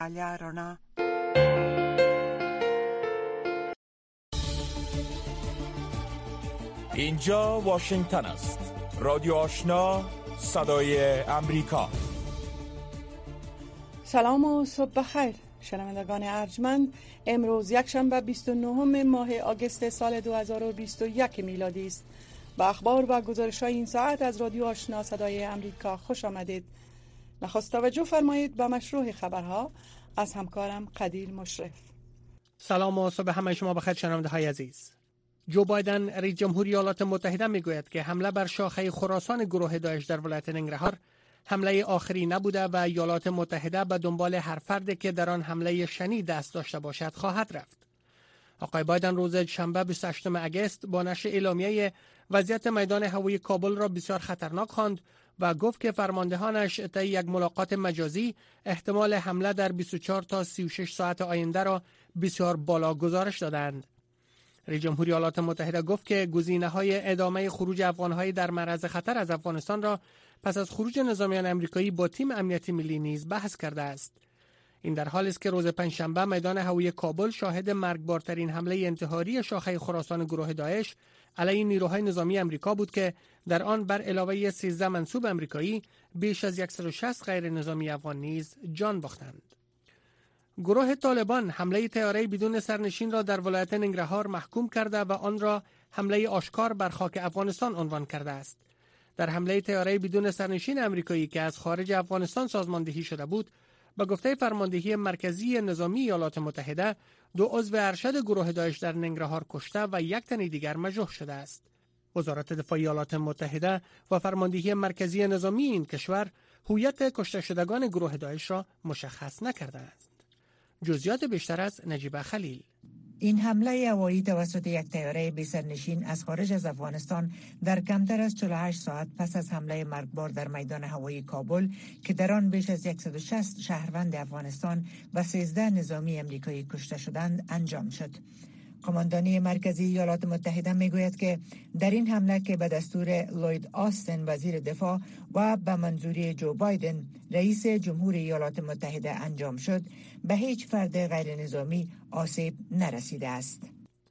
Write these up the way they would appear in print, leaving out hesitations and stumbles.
Aliarona. اینجا واشنگتن است. رادیو آشنا، صدای امریکا. سلام و صبح بخیر شنوندگان ارجمند. امروز یکشنبه 29 ماه آگوست سال 2021 میلادی است. با اخبار و گزارش‌های این ساعت از رادیو آشنا صدای امریکا خوش آمدید. نخست توجه فرمایید به مشروع خبرها از همکارم قدیر مشرف. سلام و صبح همه شما بخیر شنونده‌های عزیز. جو بایدن رئیس جمهوری ایالات متحده میگوید که حمله بر شاخه خراسان گروه داعش در ولایت ننگرهار حمله آخری نبوده و ایالات متحده به دنبال هر فردی که در آن حمله شنی دست داشته باشد خواهد رفت. آقای بایدن روز شنبه 28 آگوست با نشر اعلامیه وضعیت میدان هوایی کابل را بسیار خطرناک خواند و گفت که فرماندهانش طی یک ملاقات مجازی احتمال حمله در 24 تا 36 ساعت آینده را بسیار بالا گزارش دادند. رئیس جمهوری ایالات متحده گفت که گزینه‌های ادامه خروج افغان‌های در معرض خطر از افغانستان را پس از خروج نظامیان آمریکایی با تیم امنیتی ملی نیز بحث کرده است. این در حالی است که روز پنجشنبه میدان هوایی کابل شاهد مرگبارترین حمله انتحاری شاخه خراسان گروه داعش علیه نیروهای نظامی آمریکا بود که در آن بر علاوه 13 منصوب آمریکایی بیش از 160 غیر نظامی افغان نیز جان باختند. گروه طالبان حمله طیاره بدون سرنشین را در ولایت ننگرهار محکوم کرده و آن را حمله آشکار بر خاک افغانستان عنوان کرده است. در حمله طیاره بدون سرنشین آمریکایی که از خارج افغانستان سازماندهی شده بود، با گفته فرماندهی مرکزی نظامی ایالات متحده، 2 عضو ارشد گروه داعش در ننگرهار کشته و 1 تن دیگر مجروح شده است. وزارت دفاع ایالات متحده و فرماندهی مرکزی نظامی این کشور هویت کشته شدگان گروه داعش را مشخص نکردند. جزئیات بیشتر از نجیبه خلیل. این حمله هوایی توسط یک طیاره بی‌سرنشین از خارج از افغانستان در کمتر از 48 ساعت پس از حمله مرگبار در میدان هوایی کابل که در آن بیش از 160 شهروند افغانستان و 13 نظامی آمریکایی کشته شدند انجام شد. قماندانی مرکزی ایالات متحده میگوید که در این حمله که به دستور لوید آستن وزیر دفاع و به منظوری جو بایدن رئیس جمهوری ایالات متحده انجام شد، به هیچ فرد غیر نظامی آسیب نرسیده است.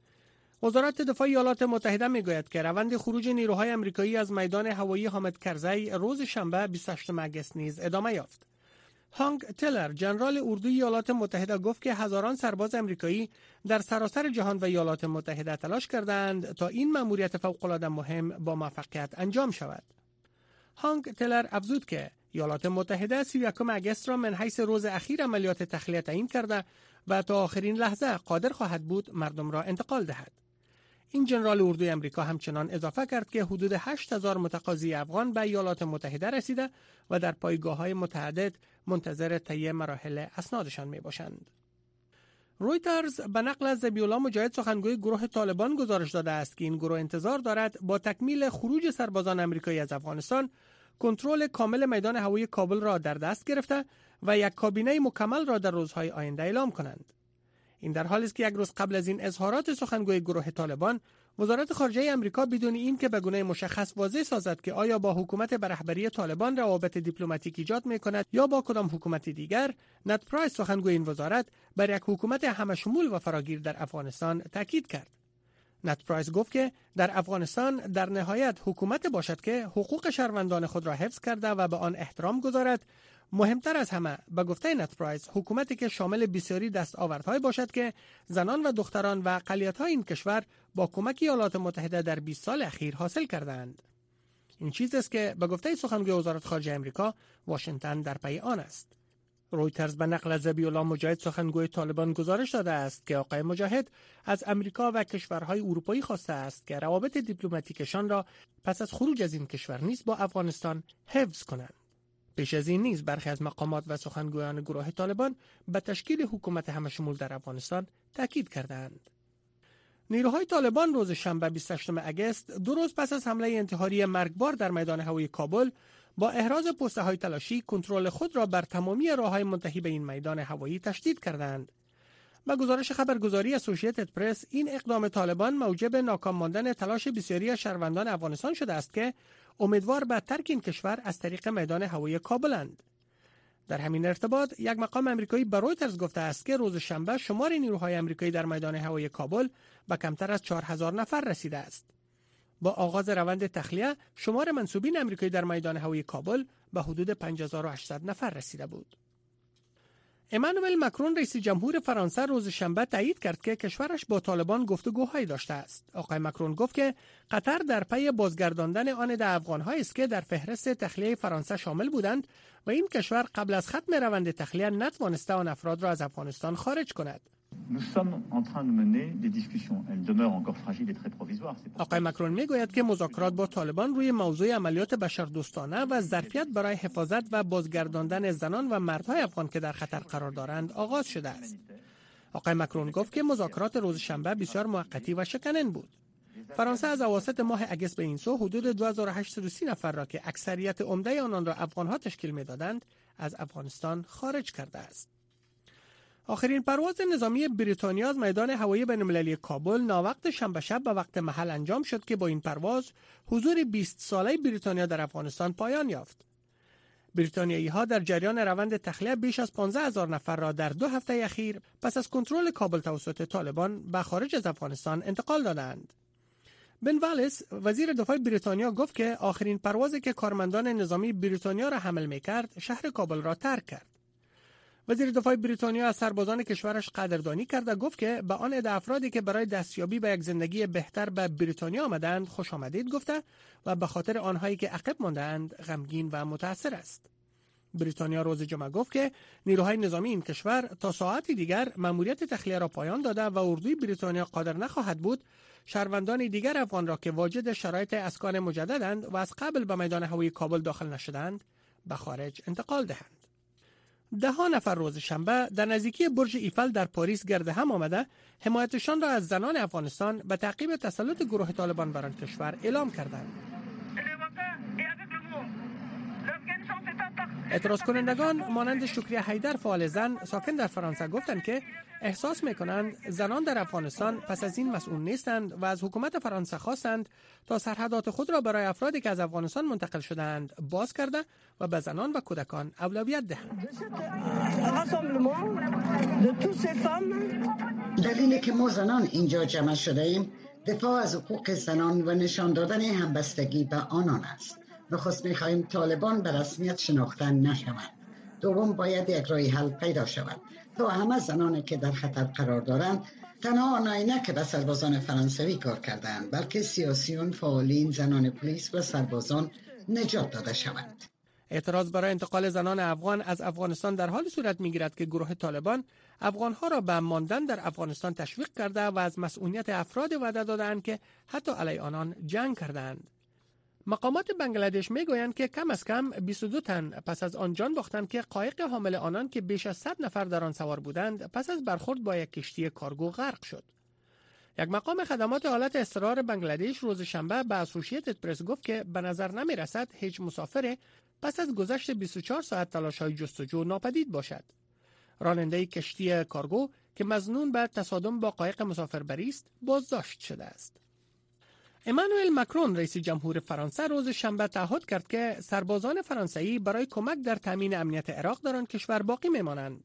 وزارت دفاع ایالات متحده میگوید که روند خروج نیروهای آمریکایی از میدان هوایی حامد کرزی روز شنبه 28 آگوست نیز ادامه یافت. هانگ تلر ژنرال اردوی ایالات متحده گفت که هزاران سرباز آمریکایی در سراسر جهان و ایالات متحده تلاش کردند تا این مأموریت فوق‌العاده مهم با موفقیت انجام شود. هانگ تلر افزود که ایالات متحده 31 آگوست را من حیث روز اخیر عملیات تخلیه تعیین کرده و تا آخرین لحظه قادر خواهد بود مردم را انتقال دهد. این ژنرال اردوی آمریکا همچنان اضافه کرد که حدود 8000 متقاضی افغان به ایالات متحده رسیده و در پایگاه‌های متعدد منتظر طی مراحل اسنادشان میباشند. رویترز به نقل از ذبیح‌الله مجاهد سخنگوی گروه طالبان گزارش داده است که این گروه انتظار دارد با تکمیل خروج سربازان آمریکایی از افغانستان کنترل کامل میدان هوایی کابل را در دست گرفته و یک کابینه مکمل را در روزهای آینده اعلام کنند. این در حالی است که 1 روز قبل از این اظهارات سخنگوی گروه طالبان، وزارت خارجه آمریکا بدون این که به گونه مشخص واضح سازد که آیا با حکومت به رهبری طالبان روابط دیپلماتیک ایجاد می‌کند یا با کدام حکومت دیگر، نت پرایس سخنگوی این وزارت بر یک حکومت همشمول و فراگیر در افغانستان تاکید کرد. نت پرایس گفت که در افغانستان در نهایت حکومت باشد که حقوق شهروندان خود را حفظ کرده و به آن احترام گذارد. مهمتر از همه به گفته نت پرایس، حکومتی که شامل بسیاری دستاوردهای باشد که زنان و دختران و اقلیت‌های این کشور با کمک ایالات متحده در 20 سال اخیر حاصل کردند. این چیزی است که به گفته سخنگوی وزارت خارجه آمریکا، واشنگتن در پی آن است. رویترز به نقل از ذبیح‌الله مجاهد سخنگوی طالبان گزارش داده است که آقای مجاهد از آمریکا و کشورهای اروپایی خواسته است که روابط دیپلماتیکشان را پس از خروج از این کشور نیز با افغانستان حفظ کنند. پیش از این نیز برخی از مقامات و سخنگویان گروه طالبان به تشکیل حکومت همشمول در افغانستان تاکید کردند. نیروهای طالبان روز شنبه 28 آگوست 2 روز پس از حمله انتحاری مرگبار در میدان هوایی کابل با احراز پسته‌های تلاشی کنترل خود را بر تمامی راه‌های منتهی به این میدان هوایی تشدید کردند. با گزارش خبرگزاری اسوسییتد پرس، این اقدام طالبان موجب ناکام ماندن تلاش بسیاری از شهروندان افغانستان شده است که امیدوار به ترک این کشور از طریق میدان هوایی کابلند. در همین ارتباط یک مقام آمریکایی به رویترز گفته است که روز شنبه شمار نیروهای آمریکایی در میدان هوایی کابل به کمتر از 4000 نفر رسیده است. با آغاز روند تخلیه، شمار منصوبین آمریکایی در میدان هوایی کابل به حدود 5800 نفر رسیده بود. امانوئل مکرون رئیس جمهور فرانسه روز شنبه تایید کرد که کشورش با طالبان گفتگوهایی داشته است. آقای مکرون گفت که قطر در پی بازگرداندن آن ده افغان‌هایی است که در فهرست تخلیه فرانسه شامل بودند و این کشور قبل از ختم روند تخلیه نتوانسته آن افراد را از افغانستان خارج کند. آقای مکرون میگوید که مذاکرات با طالبان روی موضوع عملیات بشردوستانه و ظرفیت برای حفاظت و بازگرداندن زنان و مردهای افغان که در خطر قرار دارند آغاز شده است. آقای مکرون گفت که مذاکرات روز شنبه بسیار موقتی و شکنن بود. فرانسه از اواسط ماه اگست به این سو حدود 2830 نفر را که اکثریت عمده آنان را افغانها تشکیل میدادند از افغانستان خارج کرده است. آخرین پرواز نظامی بریتانیا از میدان هوایی بین‌المللی کابل ناوقت شنبه شب به وقت محل انجام شد که با این پرواز حضور 20 ساله بریتانیا در افغانستان پایان یافت. بریتانیایی‌ها در جریان روند تخلیه بیش از 15000 نفر را در 2 هفته اخیر پس از کنترل کابل توسط طالبان به خارج از افغانستان انتقال دادند. بن والیس وزیر دفاع بریتانیا گفت که آخرین پروازی که کارمندان نظامی بریتانیا را حمل می‌کرد شهر کابل را ترک کرد. وزیر دفاع بریتانیا از سربازان کشورش قدردانی کرد و گفت که به آن عده افرادی که برای دستیابی به یک زندگی بهتر به بریتانیا آمدند خوش آمدید گفته و به خاطر آنهایی که عقب مانده‌اند غمگین و متأثر است. بریتانیا روز جمعه گفت که نیروهای نظامی این کشور تا ساعتی دیگر مأموریت تخلیه را پایان داده و اردوی بریتانیا قادر نخواهد بود شهروندان دیگر افغان را که واجد شرایط اسکان مجددند و از قبل به میدان هوایی کابل داخل نشدند به خارج انتقال دهند. 10 نفر روز شنبه در نزدیکی برج ایفل در پاریس گرد هم آمده حمایتشان را از زنان افغانستان به تعقیب تسلط گروه طالبان بر آن کشور اعلام کردند. اعتراض کنندگان مانند شکریه حیدر فعال زن ساکن در فرانسه گفتند که احساس می‌کنند زنان در افغانستان پس از این مسئول نیستند و از حکومت فرانسه خواستند تا سرحدات خود را برای افرادی که از افغانستان منتقل شده‌اند باز کرده و به زنان و کودکان اولویت دهند. دلیلی که ما زنان اینجا جمع شده ایم دفاع از حقوق زنان و نشان دادن همبستگی به آنان است. نخست می‌خواهیم طالبان به رسمیت شناخته نشوند. دوم باید یک راه حل پیدا شود تا همه زنانی که در خطر قرار دارند تنها آنهایی نه که به سربازان فرانسوی کار کردند بلکه سیاسیون، فعالین، زنان پلیس و سربازان نجات داده شوند. اعتراض برای انتقال زنان افغان از افغانستان در حال صورت می‌گیرد که گروه طالبان افغان‌ها را به ماندن در افغانستان تشویق کرده و از مسئولیت افراد وعده دادند که حتی علیه آنان جنگ کردند. مقامات بنگلادش میگویند که کم از کم 22 تن پس از آن جان باختند که قایق حامل آنان که بیش از 100 نفر در آن سوار بودند پس از برخورد با یک کشتی کارگو غرق شد. یک مقام خدمات حالت اضطرار بنگلادش روز شنبه به اسوسییتد پرس گفت که به نظر نمی رسد هیچ مسافر پس از گذشت 24 ساعت تلاش‌های جستجو ناپدید باشد. راننده کشتی کارگو که مظنون به تصادم با قایق مسافربری است بازداشت شده است. امانوئل مکرون رئیس جمهور فرانسه روز شنبه تعهد کرد که سربازان فرانسوی برای کمک در تامین امنیت عراق در آن کشور باقی میمانند.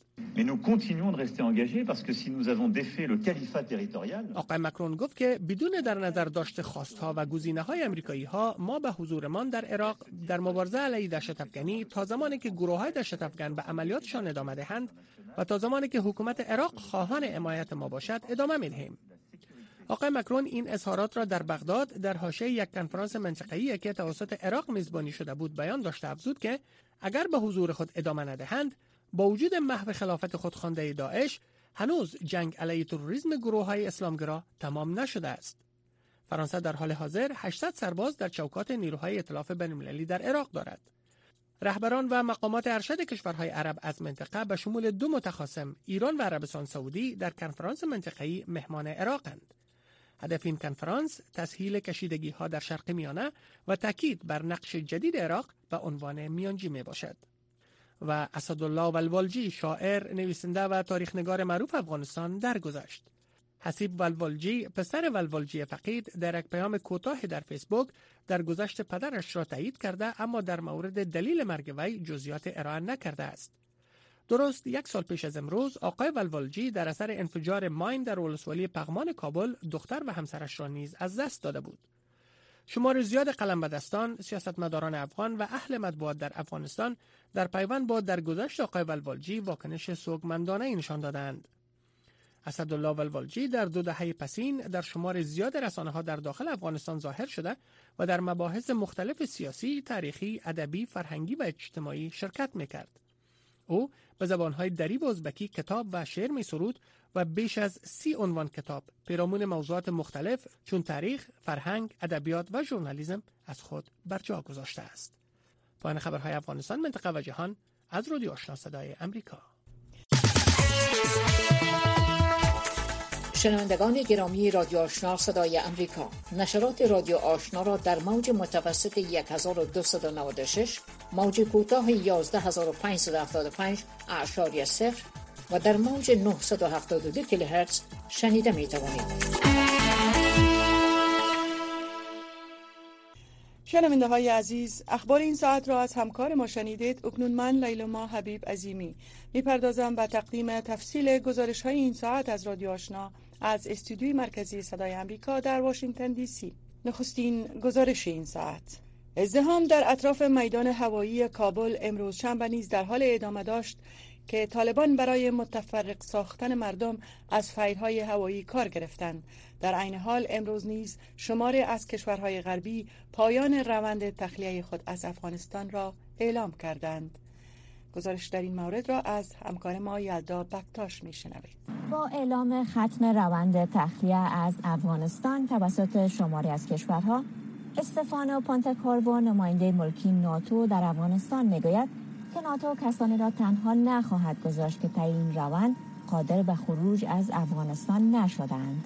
آقای مکرون گفت که بدون در نظر داشت خواستها و گزینه‌های آمریکایی‌ها ما به حضورمان در عراق در مبارزه علیه دهشت‌افکنی تا زمانی که گروه‌های دهشت‌افکن به عملیاتشان ادامه دهند و تا زمانی که حکومت عراق خواهان حمایت ما باشد ادامه می‌دهیم. آقای مکرون این اظهارات را در بغداد در حاشیه یک کنفرانس منطقه‌ای که توسط عراق میزبانی شده بود بیان داشته افزود که اگر به حضور خود ادامه ندهند با وجود محو خلافت خودخوانده داعش هنوز جنگ علیه تروریسم گروه‌های اسلامگرا تمام نشده است. فرانسه در حال حاضر 800 سرباز در چوکات نیروهای ائتلاف بین‌المللی در عراق دارد. رهبران و مقامات ارشد کشورهای عرب از منطقه به شمول 2 متخاصم ایران و عربستان سعودی در کنفرانس منطقه‌ای مهمان عراقند. هدف این کنفرانس تسهیل کشیدگی‌ها در شرق میانه و تاکید بر نقش جدید عراق به عنوان میانجی می باشد. و اسدالله ولوالجی شاعر، نویسنده و تاریخ‌نگار معروف افغانستان درگذشت. حسیب ولوالجی پسر ولوالجی فقید در یک پیام کوتاه در فیسبوک درگذشت پدرش را تایید کرده اما در مورد دلیل مرگ وی جزئیات ارائه نکرده است. درست 1 سال پیش از امروز آقای ولولجی در اثر انفجار ماین در ولسوالی پغمان کابل دختر و همسرش را نیز از دست داده بود. شمار زیاد قلمبدستان، سیاستمداران افغان و اهل مطبوعات در افغانستان در پیوند با درگذشت آقای ولولجی واکنش سوگمندانه‌ای نشان دادند. اسدالله ولولجی در 2 دهه پسین در شمار زیاد رسانه‌ها در داخل افغانستان ظاهر شده و در مباحث مختلف سیاسی، تاریخی، ادبی، فرهنگی و اجتماعی شرکت می‌کرد. او به زبان‌های دری و ازبکی کتاب و شعر می‌سرود و بیش از 30 عنوان کتاب پیرامون موضوعات مختلف چون تاریخ، فرهنگ، ادبیات و ژورنالیسم از خود بر جا گذاشته است. پایان خبرهای افغانستان، منطقه و جهان از رادیو آشنا صدای امریکا. شنوندگان گرامی رادیو آشنا صدای امریکا، نشرات رادیو آشنا را در موج متوسط 1296، موج کوتاه 11575.0 و در موج 972 کیلوهرتز شنیده می توانید. شنونده های عزیز، اخبار این ساعت را از همکار ما شنیدید. اکنون من لیلما حبیب عظیمی میپردازم به تقدیم تفصیل گزارش های این ساعت از رادیو آشنا از استودیوی مرکزی صدای امریکا در واشنگتن دی سی. نخستین گزارش این ساعت: ازدحام در اطراف میدان هوایی کابل امروز شنبه نیز در حال ادامه داشت که طالبان برای متفرق ساختن مردم از فیلهای هوایی کار گرفتند. در عین حال امروز نیز شماری از کشورهای غربی پایان روند تخلیه خود از افغانستان را اعلام کردند. گزارش در این مورد را از همکار ما یلدا بکتاش میشنوید. با اعلام ختم روند تخلیه از افغانستان توسط شماری از کشورها، استفانو پانتکارو، نماینده ملکی ناتو در افغانستان میگوید که ناتو کسانی را تنها نخواهد گذاشت که طی این روند قادر به خروج از افغانستان نشدند.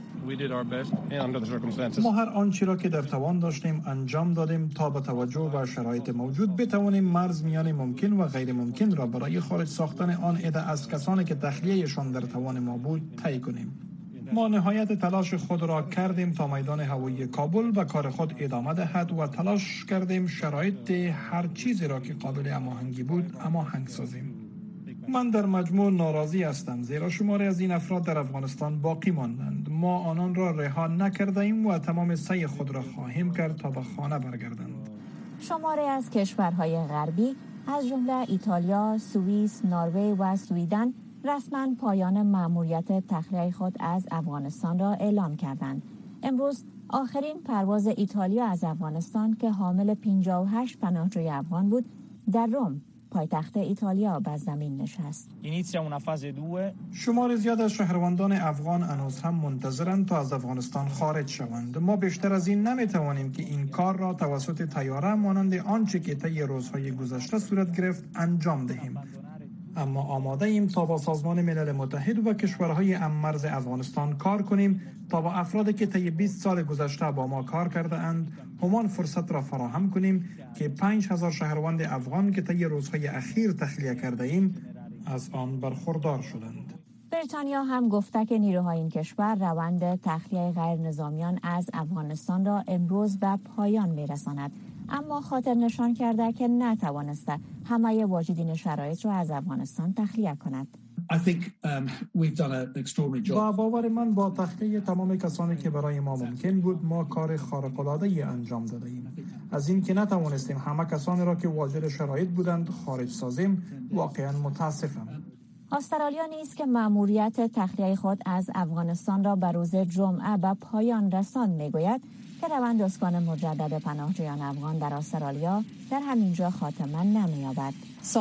ما هر آنچه را که در توان داشتیم انجام دادیم تا با توجه به شرایط موجود بتوانیم مرز میان ممکن و غیر ممکن را برای خارج ساختن آن عده از کسانی که تخلیهشان در توان ما بود طی کنیم. ما نهایت تلاش خود را کردیم تا میدان هوایی کابل به کار خود ادامه دهد و تلاش کردیم شرایط هر چیزی را که قابل هماهنگی بود هماهنگ سازیم. من در مجموع ناراضی هستم زیرا شماری از این افراد در افغانستان باقی ماندند. ما آنان را رها نکرده ایم و تمام سعی خود را خواهیم کرد تا به خانه برگردند. شماری از کشورهای غربی از جمله ایتالیا، سوئیس، نروژ و سوئیدن رسما پایان مأموریت تخلیه خود از افغانستان را اعلام کردند. امروز آخرین پرواز ایتالیا از افغانستان که حامل 58 پناهجوی افغان بود در روم، پایتخت ایتالیا، به زمین نشست. شمار زیاد از شهروندان افغان هنوز هم منتظرند تا از افغانستان خارج شوند. ما بیشتر از این نمیتوانیم که این کار را توسط طیاره مانند آنچه که طی روزهای گذشته صورت گرفت انجام دهیم. اما آماده ایم تا با سازمان ملل متحد و کشورهای هم‌مرز افغانستان کار کنیم تا با افرادی که طی 20 سال گذشته با ما کار کرده اند همان فرصت را فراهم کنیم که 5000 شهروند افغان که طی روزهای اخیر تخلیه کرده ایم از آن برخوردار شدند. بریتانیا هم گفته که نیروهای این کشور روند تخلیه غیر نظامیان از افغانستان را امروز به پایان میرساند، اما خاطر نشان کرده که نتوانسته همه واجدین شرایط را از افغانستان تخلیه کند. با باور من با تخلیه تمام کسانی که برای ما ممکن بود ما کار خارق‌العاده‌ای انجام داده ایم. از این که نتوانستیم همه کسانی را که واجد شرایط بودند خارج سازیم واقعا متاسفم. استرالیا نیز که مأموریت تخلیه خود از افغانستان را به روز جمعه به پایان رساند میگوید که روند اسکان مجدد پناهجویان افغان در استرالیا در همینجا خاتمه نمی‌یابد.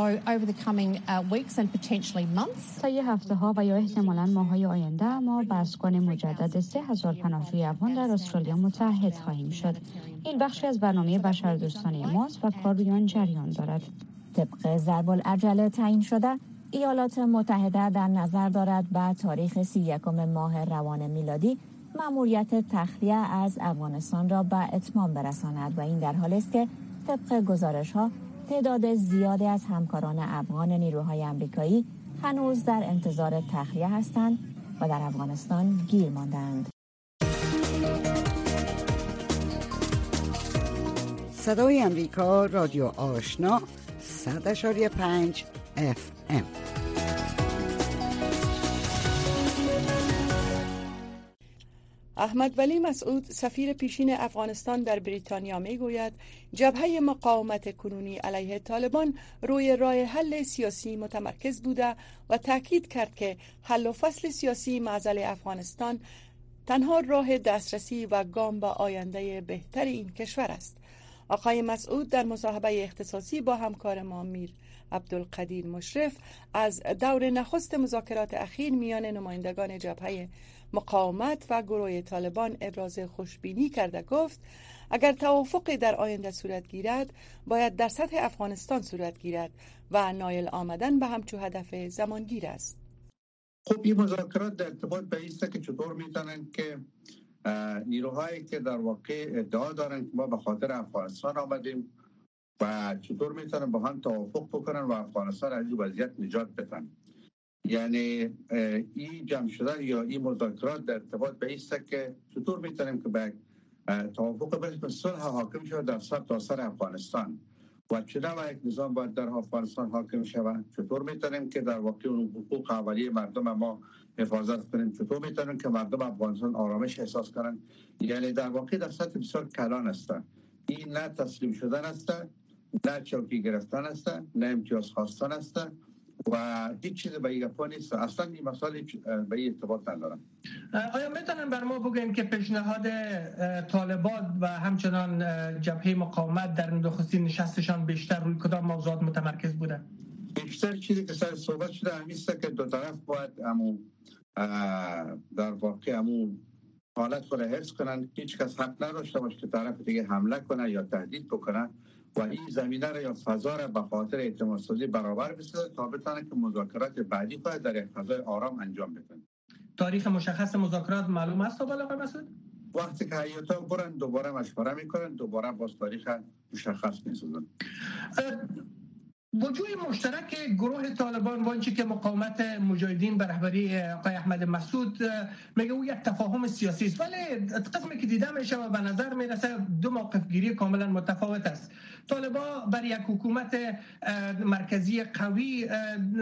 طی هفته‌ها و یا احتمالاً ماه‌های آینده ما به اسکان مجدد 3000 پناهجوی افغان در استرالیا متحد خواهیم شد. این بخشی از برنامه بشردوستانه ماست و کار روی آن جریان دارد. طبق ضرب العجله تعیین شده، ایالات متحده در نظر دارد به تاریخ 31 ماه روان میلادی مأموریت تخلیه از افغانستان را به اتمام برساند و این در حالی است که طبق گزارش‌ها تعداد زیادی از همکاران افغان نیروهای آمریکایی هنوز در انتظار تخلیه هستند و در افغانستان گیر مانده‌اند. صدای امریکا، رادیو آشنا 100.5 FM. احمد ولی مسعود سفیر پیشین افغانستان در بریتانیا میگوید جبهه مقاومت کنونی علیه طالبان روی راه حل سیاسی متمرکز بوده و تاکید کرد که حل و فصل سیاسی معضل افغانستان تنها راه دسترسی و گام به آینده بهتر این کشور است. آقای مسعود در مصاحبه اختصاصی با همکار ما میر عبدالقدیر مشرف از دور نخست مذاکرات اخیر میان نمایندگان جبهه مقاومت و گروه طالبان ابراز خوشبینی کرده گفت اگر توافقی در آینده صورت گیرد باید در سطح افغانستان صورت گیرد و نایل آمدن به همچو هدف زمانگیر است. خب این مذاکرات در ارتباط به ایسته که چطور میتونن که نیروهایی که در واقع ادعا دارن که ما به خاطر افغانستان آمدیم و چطور میتونن با هم توافق بکنن و افغانستان از این وضعیت نجات بدن. یعنی این جمع شدن یا این مذاکرات در ارتباط به ایسته که چطور میتونیم که به توافق به صلح حاکم شود در سرتاسر افغانستان و چطور یک نظام باید در افغانستان حاکم شود، چطور میتونیم که در واقع اون حقوق اولیه مردم ما حفاظت کنیم، چطور میتونیم که مردم افغانستان آرامش احساس کنن. یعنی در واقع در سطح بسیار کلان است. این نه تسلیم شدن است، نه چوکی گرفتن است، نه امتیاز خواستن است و هیچ چیز به این گپا نیست. اصلا این مسائل به این ارتباط ندارن. آیا میتونن بر ما بگوین که پیشنهاد طالبان و همچنان جبهه مقاومت در نخستین نشستشان بیشتر روی کدام موضوعات متمرکز بوده؟ بیشتر چیزی که سر صحبت شده همیسته که دو طرف باید در واقع حالت خود حفظ کنن، هیچ کس حق نداشته باشه که طرف دیگه حمله کنه یا تهدید بکنه و این زمینه را یا فضا را به خاطر اعتماد سازی برابر بسازه تا بتونه که مذاکرات بعدی خود در یک فضای آرام انجام بدن. تاریخ مشخص مذاکرات معلوم است آقای مسعود؟ وقتی که هیئت‌ها برن دوباره مشوره میکنن، دوباره باز تاریخ مشخص میسازن. وجود مشترک گروه طالبان و آنچه که مقاومت مجاهدین به رهبری آقای احمد مسعود میگه او یک تفاهم سیاسی است، ولی قسمی که دیده میشه و به نظر میرسه دو موقف گیری کاملا متفاوت است. طالبان بر یک حکومت مرکزی قوی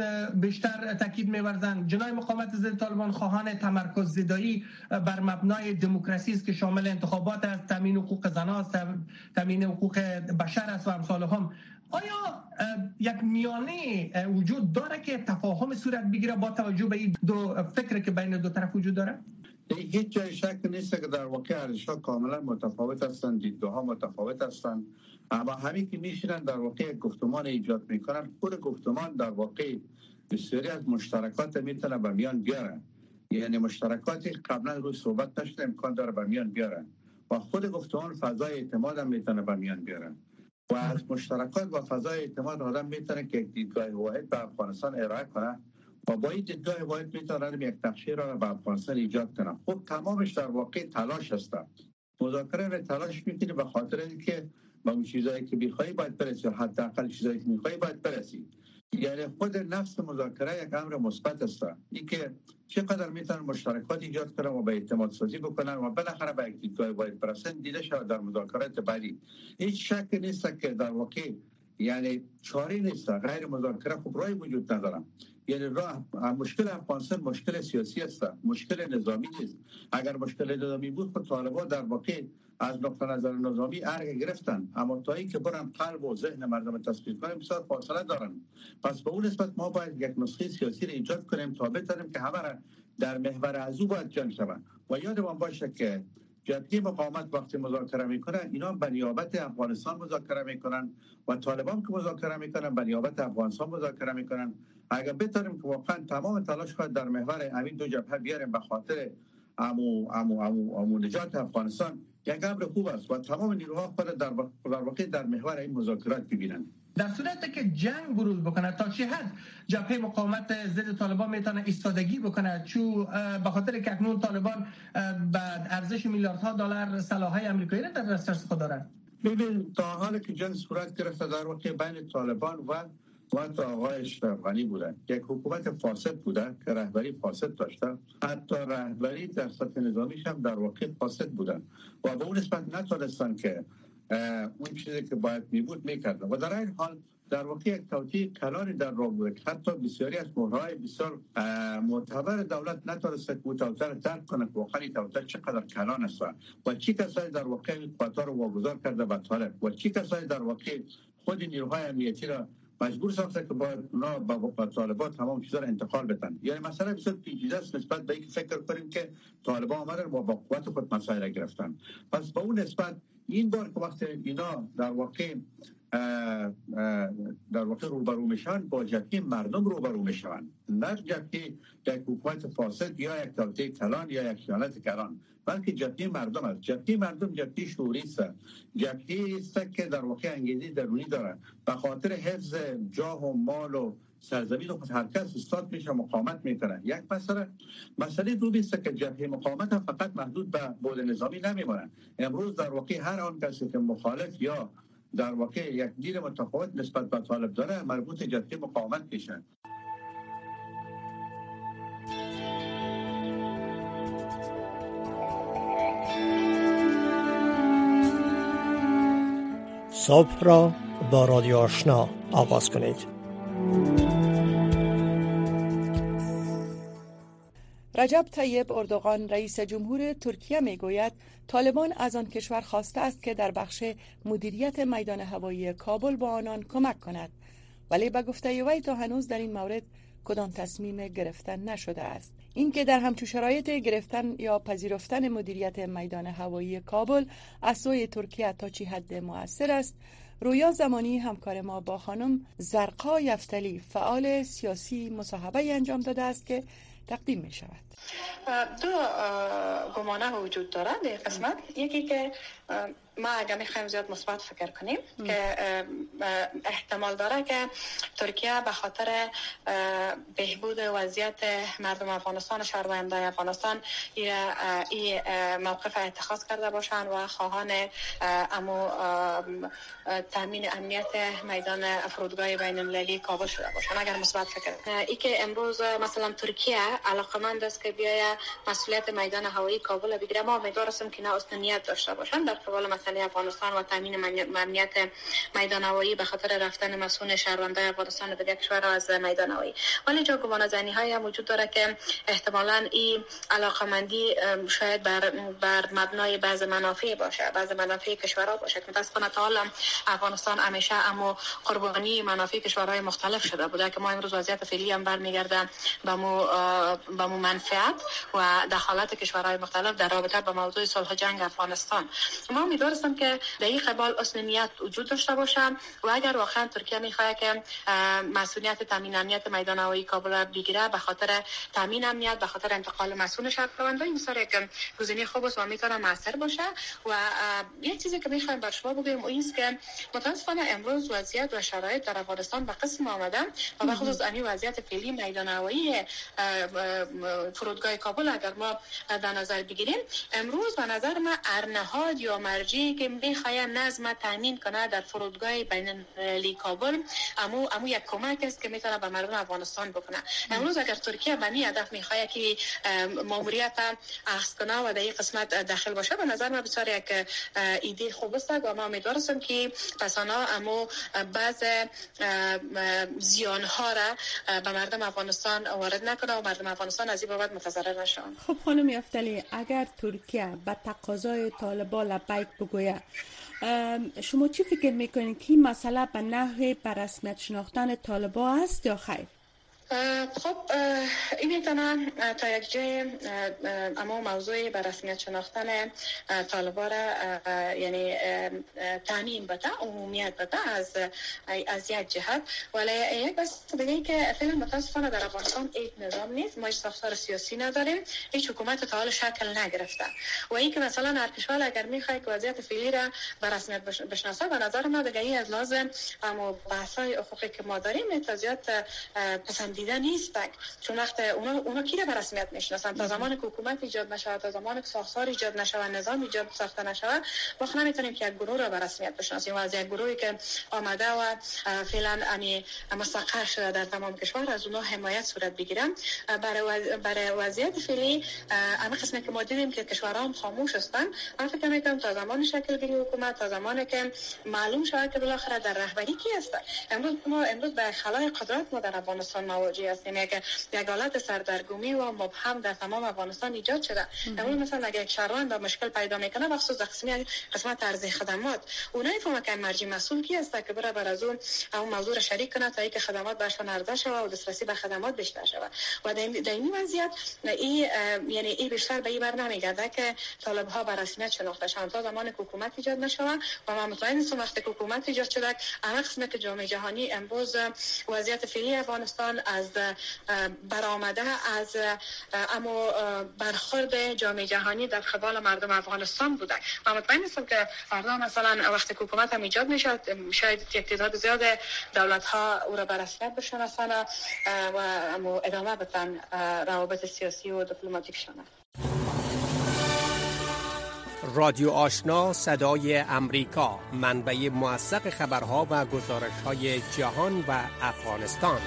بیشتر تاکید می‌ورزند. جناح مقاومت ضد طالبان خواهان تمرکز زدایی بر مبنای دموکراسی است که شامل انتخابات است، تامین حقوق زنان است، تامین حقوق بشر است و امثال هم. آیا یک میانه وجود داره که تفاهم صورت بگیره با توجه به این دو فکر که بین دو طرف وجود داره؟ هیچ جای شک نیست که در واقع ارزش‌ها کاملا متفاوت هستند، دیدگاه‌ها متفاوت هستند، اما همین که میشینن در واقع گفتمان ایجاد میکنن، خود گفتمان در واقع بسیاری از مشترکات میتونه به میان بیاره. یعنی مشترکاتی قبلا روی صحبت نشده امکان داره به میان بیاره و خود گفتمان فضای اعتماد هم میتونه به میان بیاره و از مشترکات و فضای اعتماد آدم میتونه که یک دیدگاه واحد به افغانستان ارائه کنه و با این دیدگاه واحد میتونه یک تفسیر را به افغانستان ایجاد کنه. خب تمامش در واقع تلاش هست. مذاکره را تلاش میکنه به خاطر اینکه با اون چیزایی که میخوای باید برسی، حداقل چیزایی که میخوای باید برسی. یعنی خود نفس مذاکره یک امر مثبت است. اینکه چقدر میتونن مشترکات ایجاد کنن و به اعتماد سازی بکنن و بالاخره به یک دیدگاه واحد برسن دیده شود در مذاکرات بعدی. هیچ شک نیست که در واقع یعنی چاره نیست، غیر مذاکره خب راهی وجود نداره. یعنی مشکل افغانستان مشکل سیاسی است، مشکل نظامی نیست. اگر مشکل نظامی بود خود طالبان در واقع از نقطه نظر نظامی ارگ گرفتن، اما تا اینکه برن قلب و ذهن مردم تثبیت کنیم بسیار فاصله دارن. پس به اون نسبت ما باید یک نسخه سیاسی را ایجاد کنیم تا بتونیم که همه را در محور از او باید جمع شوند. و یادمان باشه که جبهه مقاومت وقتی مذاکره میکنن اینا به نیابت افغانستان مذاکره میکنن و طالبان که مذاکره میکنن به نیابت افغانستان مذاکره میکنن. اگر بتونیم که واقعا تمام تلاش کنیم در محور همین دو جبهه بیاریم به خاطر امو نجات افغانستان، یک امر خوب است و تمام نیروها خود در واقع در محور این مذاکرات ببینن. در صورتی که جنگ بروز بکنه تا چه حد جبهه مقاومت ضد طالبان میتونه ایستادگی بکنه؟ چون به خاطر که اکنون طالبان به ارزش میلیاردها دلار سلاح‌های آمریکایی را در دسترس خود دارند. ببین تا حالی که جنگ صورت گرفته در واقع بین طالبان و آقای اشرف غنی بودن، یک حکومت فاسد بوده که رهبری فاسد داشته، حتی رهبری در سطح نظامیش هم در واقع فاسد بودن و به اون نسبت نتونستن که اون چیزی که باید می بود میکردن و در این حال در واقع یک توطئه کلانی در راه بود. حتی بسیاری از مهرهای بسیار معتبر دولت نتونست که توطئه را درک کنه که واقعا توطئه چقدر کلان است و چی کسایی در واقع قطار رو واگذار کرده به طالب و چی کسایی در واقع خود نیروهای امنیتی را مجبور ساخته که باید اونا با طالبان تمام چیزا را انتقال بدن. یعنی مسئله بسیار پیچیده است نسبت به اینکه فکر کنیم که طالبان آمدن و با قوت خود مسائل را گرفتن. پس با اون نسبت این بار که وقتی اینا در واقع روبرو میشن با جبهه مردم روبرو میشن، نه جبهه یک حکومت فاسد یا یک توطئه کلان یا یک خیانت کلان، بلکه جبهه مردم است. جبهه مردم جبهه شعوری است، جبهه است که در واقع انگیزه درونی داره به خاطر حفظ جاه و مال و سرزمین و هر کس استاد میشه مقاومت میکنه. یک مسئله دومی است که جبهه مقاومت هم فقط محدود به بود نظامی نمیمونه. امروز در واقع هر آن کسی که مخالف یا در واقع یک دید متفاوت نسبت به طالب داره مربوط جبهه مقاومت میشه. صبح را با رادیو آشنا آغاز کنید. رجب طیب اردوغان رئیس جمهور ترکیه میگوید طالبان از آن کشور خواسته است که در بخش مدیریت میدان هوایی کابل با آنان کمک کند، ولی به گفته وی تا هنوز در این مورد کدام تصمیم گرفتن نشده است. اینکه در همچون شرایط گرفتن یا پذیرفتن مدیریت میدان هوایی کابل از سوی ترکیه تا چه حد مؤثر است، رویا زمانی همکار ما با خانم زرقا یفتلی فعال سیاسی مصاحبه انجام داده است که تقدیم می شود. دو گمانه وجود دارد در قسمت. یکی که ما اگر میخوایم زیاد مثبت فکر کنیم که احتمال داره که ترکیه به خاطر بهبود وضعیت مردم افغانستان و شهروندان افغانستان این موقف اتخاذ کرده باشند و خواهان تامین امنیت میدان فرودگاه بین المللی کابل شده باشند. اگر مثبت فکر ای که امروز مثلا ترکیه علاقمند است که بیاید مسئولیت میدان هوایی کابل بگیره، ما امیدواریم که نه اصلاحیت داشته باشند در قبال مسئله افغانستان و تامین امنیت میدان هوایی به خاطر رفتن مسئول شهروندان افغانستان به کشور از میدان هوایی. ولی جا گمانه‌زنی های وجود داره که احتمالاً این علاقمندی شاید بر مبنای بعض منافع باشه، بعض منافع کشورها باشه. متأسفانه تا حالا افغانستان همیشه اما قربانی منافع کشورهای مختلف شده بوده که ما امروز وضعیت فعلی هم برمیگرده به مو منفعت و دخالت کشورهای مختلف در رابطه با موضوع صلح جنگ افغانستان. ما امیدوارم که در این قبال اصلاحیت وجود داشته باشه و اگر واقعا ترکیه میخواد که مسئولیت تامین امنیت میدان هوایی کابل را بگیره به خاطر تامین امنیت، به خاطر انتقال مسئول شهروندان، این سر یک گزینه خوب است و میتونه موثر باشه. و یک چیزی که میخوایم بر شما بگیم این است که متاسفانه امروز وضعیت و شرایط در افغانستان به قسم آمده و به خصوص این وضعیت فعلی میدان هوایی فرودگاه کابل اگر ما در نظر بگیریم، امروز به نظر من ارنهاد یا مرجعی که میخواد نظم تامین کنه در فرودگاه بین المللی کابل امو یک کمک است که میتونه به مردم افغانستان بکنه. امروز اگر ترکیه به این هدف میخواد که ماموریت اخذ کنه و در این قسمت داخل باشه، به نظر من بسیار یک ایده خوب است و ما امیدوارم که پسانا امو بعض زیان ها را به مردم افغانستان وارد نکنه و مردم افغانستان از این بابت متضرر نشون. خب خانم یفتلی، اگر ترکیه به تقاضای طالبان لبیک بگوید، شما چی فکر میکنید که این مسئله به نحو به رسمیت شناختن طالبان است یا خیر؟ خب این میتونه تا یک جای اما موضوع به رسمیت شناختن طالبان را یعنی تامین بده، عمومیت بده از یک جهت، ولی یک بس دیگه که فعلا متاسفانه در افغانستان هیچ نظام نیست، ما هیچ ساختار سیاسی نداریم، هیچ حکومت تا حال شکل نگرفته و این که مثلا هر کشور اگر میخواد که وضعیت فعلی را به رسمیت بشناسه، به نظر ما دیگه از لازم اما بحث‌های حقوقی که ما داریم تا زیاد پسند دیده نیستند، چون وقت اونا کی را به رسمیت میشناسن؟ تا زمان که حکومت ایجاد نشود، تا زمان که ساختار ایجاد نشود، نظام ایجاد ساخته نشود، ما نمیتونیم که یک گروه را به رسمیت بشناسیم. و از یک گروهی که آمده و فعلا مستقر شده در تمام کشور، از اونها حمایت صورت بگیرن. برای وضعیت فعلی اما قسمی که ما دیدیم که کشورها هم خاموش هستند، من فکر میکنم تا زمان شکل گیری حکومت، تا زمانی که معلوم شود که بالاخره در رهبری کی است. امروز به خلای قدرت ما در افغانستان مواجه هستیم. یک حالت سردرگمی و مبهم در تمام افغانستان ایجاد شده. امروز مثلا اگه یک شهروند مشکل پیدا میکنه، بخصوص قسمت ارزی خدمات، اونها میفهمن که مرجع مسئول کی است که بره بر از اون موضوع را شریک کنه تا اینکه خدمات بهشون عرضه شود و دسترسی به خدمات بیشتر شود. و در این وضعیت این بیشتر به این بر نمیگرده که طالب ها به رسمیت شناخته شوند تا زمان حکومت ایجاد نشود. و من مطمئن هستم وقتی که حکومت ایجاد شده، اما قسمت جامعه جهانی امروز وضعیت فعلی افغانستان از برآمده از اما برخورد جامعه جهانی در قبال مردم افغانستان بوده. من مطمئن هستم که فردا مثلا وقتی حکومت هم ایجاد میشد، شاید یک تعداد زیاد دولت ها او را به رسمیت بشناسند و ادامه بدن روابط سیاسی و دیپلماتیکشان. رادیو آشنا صدای امریکا، منبع موثق خبرها و گزارش‌های جهان و افغانستان.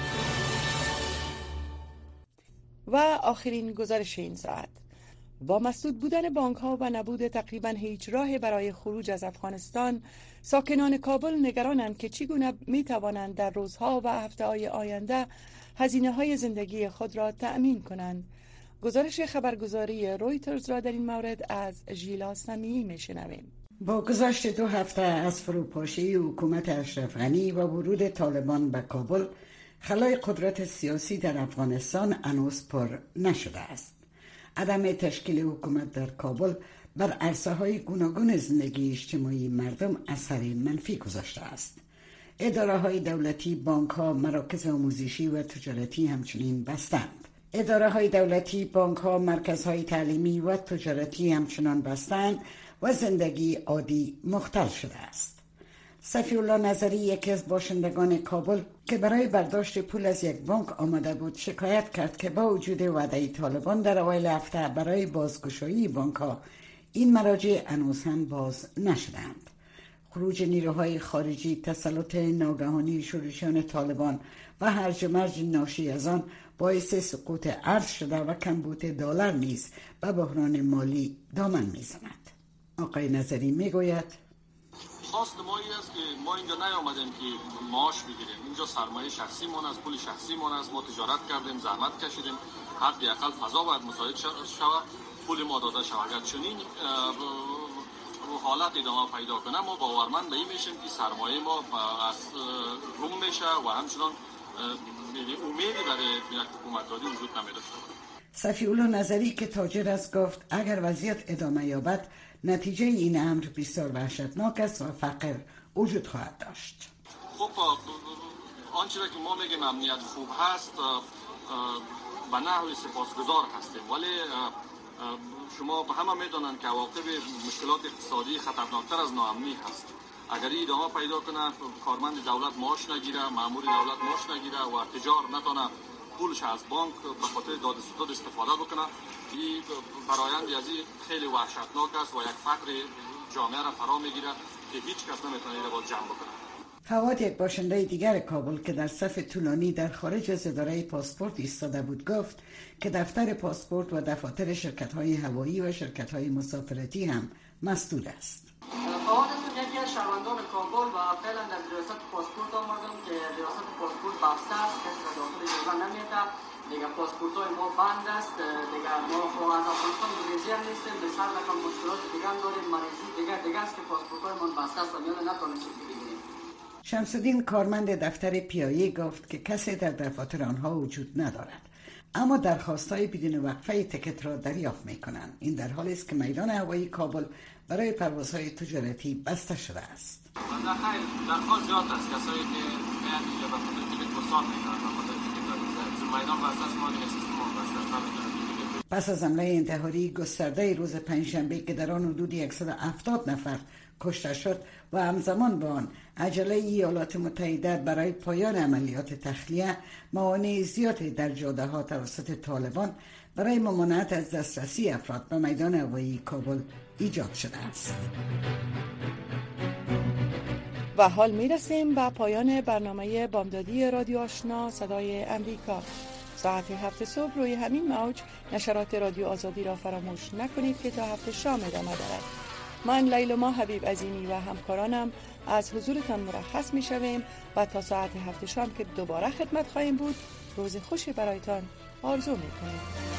و آخرین گزارش این ساعت: با مسدود بودن بانک‌ها و نبود تقریباً هیچ راه برای خروج از افغانستان، ساکنان کابل نگرانند که چگونه می‌توانند در روزها و هفته‌های آینده هزینه‌های زندگی خود را تأمین کنند. گزارش خبرگزاری رویترز را در این مورد از ژیلا سمیعی میشنویم. با گذشت 2 هفته از فروپاشی حکومت اشرف غنی و ورود طالبان به کابل، خلای قدرت سیاسی در افغانستان هنوز پر نشده است. عدم تشکیل حکومت در کابل بر عرصه‌های گوناگون زندگی اجتماعی مردم اثر منفی گذاشته است. اداره‌های دولتی، بانک‌ها، مراکز آموزشی و تجارتی همچنین بستند. اداره‌های دولتی، بانک‌ها، مرکزهای تعلیمی و تجارتی همچنان بستند و زندگی عادی مختل شده است. صفی الله نظری، یکی از باشندگان کابل که برای برداشت پول از یک بانک آمده بود، شکایت کرد که با وجود وعده طالبان در اوایل هفته برای بازگشایی بانک‌ها، این مراجع هنوز هم باز نشدند. خروج نیروهای خارجی، تسلط ناگهانی شورشیان طالبان و هرج و مرج ناشی از آن باعث سقوط ارز شده و کمبود دلار نیز به بحران مالی دامن میزند. آقای نظری میگوید: خواست ما این است که ما اینجا نیامدیم که معاش بگیریم. اینجا سرمایه شخصی ما است، پول شخصی ما است. ما تجارت کردیم، زحمت کشیدیم. حداقل فضا باید مساعد شود، پول ما داده شود. اگر چنین حالت ادامه پیدا کنه، ما باورمند به این میشیم که سرمایه ما از روم میشه و همچنان امیدی برای یک حکومتداری وجود نمی‌داشته. صفی الله نظری که تاجر است گفت اگر وضعیت ادامه یابد، نتیجه این امر بسیار وحشتناک است و فقر وجود خواهد داشت. خب آنچه که ما میگیم امنیت خوب هست، به نحوی سپاسگزار هستیم، ولی شما همه میدونن که عواقب مشکلات اقتصادی خطرناکتر از ناامنی هست. اگر این ادامه پیدا کنه، کارمند دولت معاش نگیره، مأمور دولت معاش نگیره و تجار نتونه پولش از بانک به خاطر داد و ستد استفاده بکنه، این فرایندی از این خیلی وحشتناک است و یک فقر جامعه را فرا میگیره که هیچ کس نمیتونه این را باز جمع بکنه. فواد، یک باشنده دیگر کابل که در صف طولانی در خارج از اداره پاسپورت ایستاده بود، گفت که دفتر پاسپورت و دفاتر شرکت‌های هوایی و شرکت‌های مسافرتی هم مسدود است. فواد یکی از شهروندان کابل و فعلا از ریاست پاسپورت آمدم که ریاست پاسپورت بسته است، کسی را داخل اجازه نمیده. دیگه پاسپورت‌های ما بند است، دیگه ما از افغانستان گریزی هم نیستیم، به سر رقم مشکلات دیگه هم داریم، مریضی دیگه است که پاسپورت‌های ما بسته است و میانه نتونستیم بگیریم. شمس‌الدین کارمند دفتر پیایی گفت که کسی در دفاتر آنها وجود ندارد، اما درخواست‌های بدون وقفه تکت را دریافت می‌کنند. این در حالی است که میدان هوایی کابل برای پروازهای تجارتی بسته شده است. در خیلی درخواست زیاد است، کسایی که میان اینجا به خاطر تکت گسار می‌کنند، به خاطر تکت میدان بسته است، ما این سیستم بسته است. پس از حمله انتحاری گسترده روز پنجشنبه که در آن حدود 170 نفر کشته شد و همزمان با آن عجله ایالات متحده برای پایان عملیات تخلیه، موانع زیادی در جاده ها توسط طالبان برای ممانعت از دسترسی افراد به میدان هوایی کابل ایجاد شده است. و حال میرسیم به پایان برنامه بامدادی رادیو آشنا صدای امریکا. ساعت 7 صبح روی همین موج نشرات رادیو آزادی را فراموش نکنید که تا 7 شام ادامه دارد. من لیلما حبیب عظیمی و همکارانم از حضورتان مرخص می شویم و تا ساعت 7 شام که دوباره خدمت خواهیم بود، روز خوشی برایتان آرزو می کنیم.